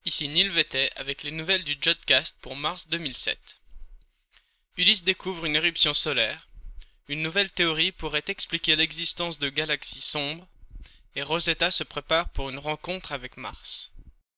ici Neil Vettet avec les nouvelles du Jodcast pour mars 2007. Ulysse découvre une éruption solaire, une nouvelle théorie pourrait expliquer l'existence de galaxies sombres, et Rosetta se prépare pour une rencontre avec Mars.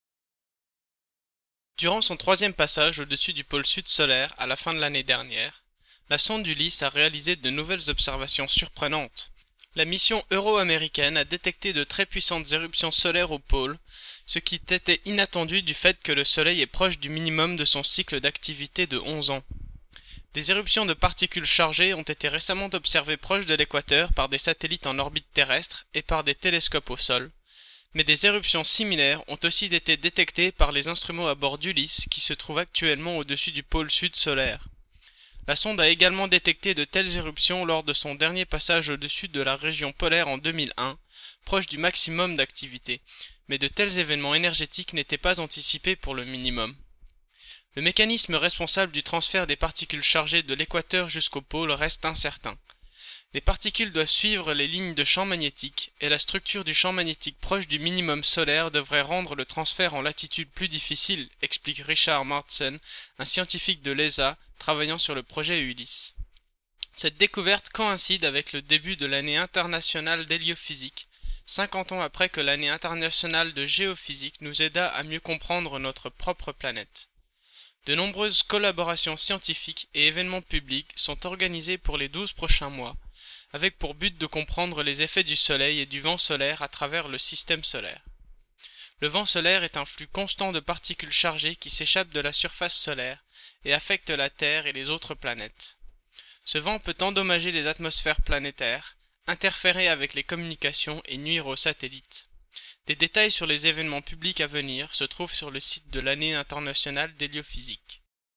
Durant son troisième passage au-dessus du pôle sud solaire à la fin de l'année dernière, la sonde Ulysse a réalisé de nouvelles observations surprenantes. La mission euro-américaine a détecté de très puissantes éruptions solaires au pôle, ce qui était inattendu du fait que le Soleil est proche du minimum de son cycle d'activité de 11 ans. Des éruptions de particules chargées ont été récemment observées proches de l'équateur par des satellites en orbite terrestre et par des télescopes au sol, mais des éruptions similaires ont aussi été détectées par les instruments à bord d'Ulysse qui se trouvent actuellement au-dessus du pôle sud solaire. La sonde a également détecté de telles éruptions lors de son dernier passage au-dessus de la région polaire en 2001, proche du maximum d'activité, mais de tels événements énergétiques n'étaient pas anticipés pour le minimum. Le mécanisme responsable du transfert des particules chargées de l'équateur jusqu'au pôle reste incertain. Les particules doivent suivre les lignes de champ magnétique, et la structure du champ magnétique proche du minimum solaire devrait rendre le transfert en latitude plus difficile, explique Richard Martsen, un scientifique de l'ESA travaillant sur le projet Ulysse. Cette découverte coïncide avec le début de l'année internationale d'héliophysique, 50 ans après que l'année internationale de géophysique nous aida à mieux comprendre notre propre planète. De nombreuses collaborations scientifiques et événements publics sont organisés pour les 12 prochains mois, avec pour but de comprendre les effets du Soleil et du vent solaire à travers le système solaire. Le vent solaire est un flux constant de particules chargées qui s'échappent de la surface solaire et affectent la Terre et les autres planètes. Ce vent peut endommager les atmosphères planétaires, interférer avec les communications et nuire aux satellites. Des détails sur les événements publics à venir se trouvent sur le site de l'année internationale d'héliophysique.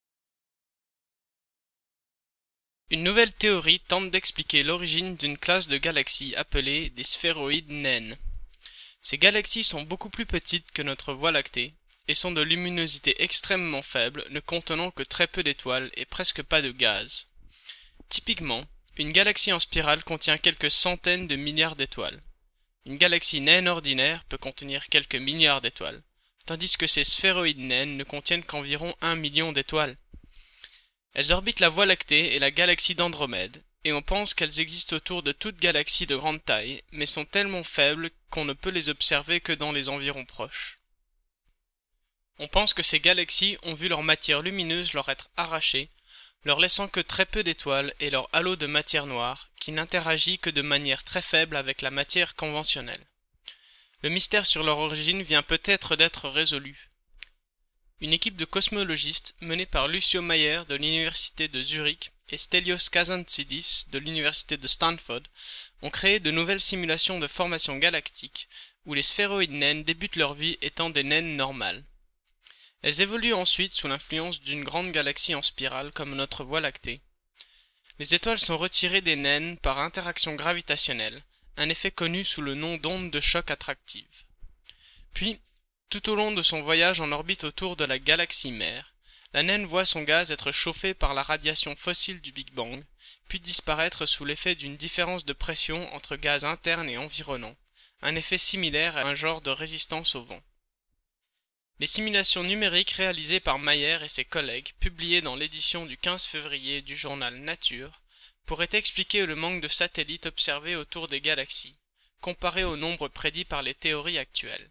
Une nouvelle théorie tente d'expliquer l'origine d'une classe de galaxies appelée des sphéroïdes naines. Ces galaxies sont beaucoup plus petites que notre Voie lactée et sont de luminosité extrêmement faible, ne contenant que très peu d'étoiles et presque pas de gaz. Typiquement, une galaxie en spirale contient quelques centaines de milliards d'étoiles. Une galaxie naine ordinaire peut contenir quelques milliards d'étoiles, tandis que ces sphéroïdes naines ne contiennent qu'environ 1 million d'étoiles. Elles orbitent la Voie lactée et la galaxie d'Andromède, et on pense qu'elles existent autour de toute galaxie de grande taille, mais sont tellement faibles qu'on ne peut les observer que dans les environs proches. On pense que ces galaxies ont vu leur matière lumineuse leur être arrachée, leur laissant que très peu d'étoiles et leur halo de matière noire, qui n'interagit que de manière très faible avec la matière conventionnelle. Le mystère sur leur origine vient peut-être d'être résolu. Une équipe de cosmologistes menée par Lucio Mayer de l'université de Zurich et Stelios Kazantzidis de l'université de Stanford ont créé de nouvelles simulations de formation galactique où les sphéroïdes naines débutent leur vie étant des naines normales. Elles évoluent ensuite sous l'influence d'une grande galaxie en spirale comme notre Voie lactée. Les étoiles sont retirées des naines par interaction gravitationnelle, un effet connu sous le nom d'onde de choc attractive. Puis, tout au long de son voyage en orbite autour de la galaxie mère, la naine voit son gaz être chauffé par la radiation fossile du Big Bang, puis disparaître sous l'effet d'une différence de pression entre gaz interne et environnant, un effet similaire à un genre de résistance au vent. Les simulations numériques réalisées par Mayer et ses collègues, publiées dans l'édition du 15 février du journal Nature, pourraient expliquer le manque de satellites observés autour des galaxies, comparé au nombre prédit par les théories actuelles.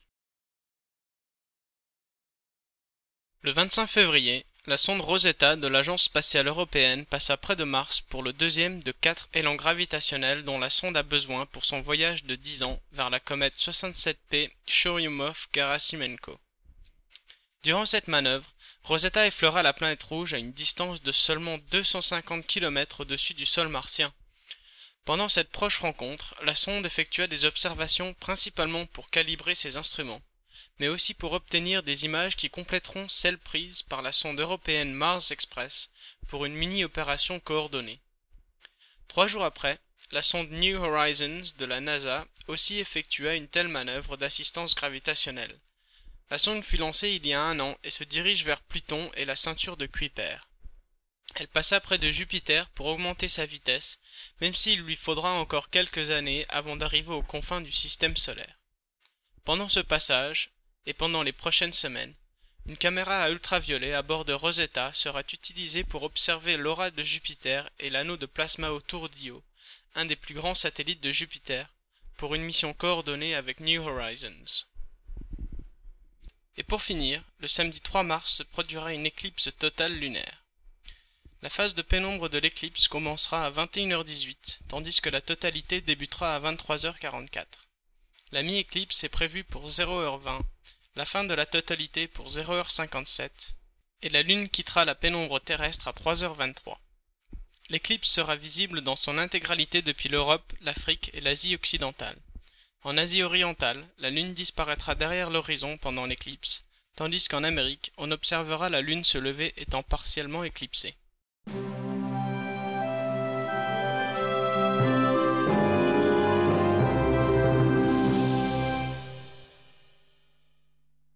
Le 25 février, la sonde Rosetta de l'Agence spatiale européenne passa près de Mars pour le deuxième de 4 élans gravitationnels dont la sonde a besoin pour son voyage de 10 ans vers la comète 67P Churyumov-Gerasimenko. Durant cette manœuvre, Rosetta effleura la planète rouge à une distance de seulement 250 km au-dessus du sol martien. Pendant cette proche rencontre, la sonde effectua des observations principalement pour calibrer ses instruments, mais aussi pour obtenir des images qui compléteront celles prises par la sonde européenne Mars Express pour une mini-opération coordonnée. 3 jours après, la sonde New Horizons de la NASA aussi effectua une telle manœuvre d'assistance gravitationnelle. La sonde fut lancée il y a 1 an et se dirige vers Pluton et la ceinture de Kuiper. Elle passa près de Jupiter pour augmenter sa vitesse, même s'il lui faudra encore quelques années avant d'arriver aux confins du système solaire. Pendant ce passage, et pendant les prochaines semaines, Une caméra à ultraviolet à bord de Rosetta sera utilisée pour observer l'aura de Jupiter et l'anneau de plasma autour d'Io, un des plus grands satellites de Jupiter, pour une mission coordonnée avec New Horizons. Et pour finir, le samedi 3 mars se produira une éclipse totale lunaire. La phase de pénombre de l'éclipse commencera à 21h18, tandis que la totalité débutera à 23h44. La mi-éclipse est prévue pour 0h20, la fin de la totalité pour 0h57, et la Lune quittera la pénombre terrestre à 3h23. L'éclipse sera visible dans son intégralité depuis l'Europe, l'Afrique et l'Asie occidentale. En Asie orientale, la Lune disparaîtra derrière l'horizon pendant l'éclipse, tandis qu'en Amérique, on observera la Lune se lever étant partiellement éclipsée.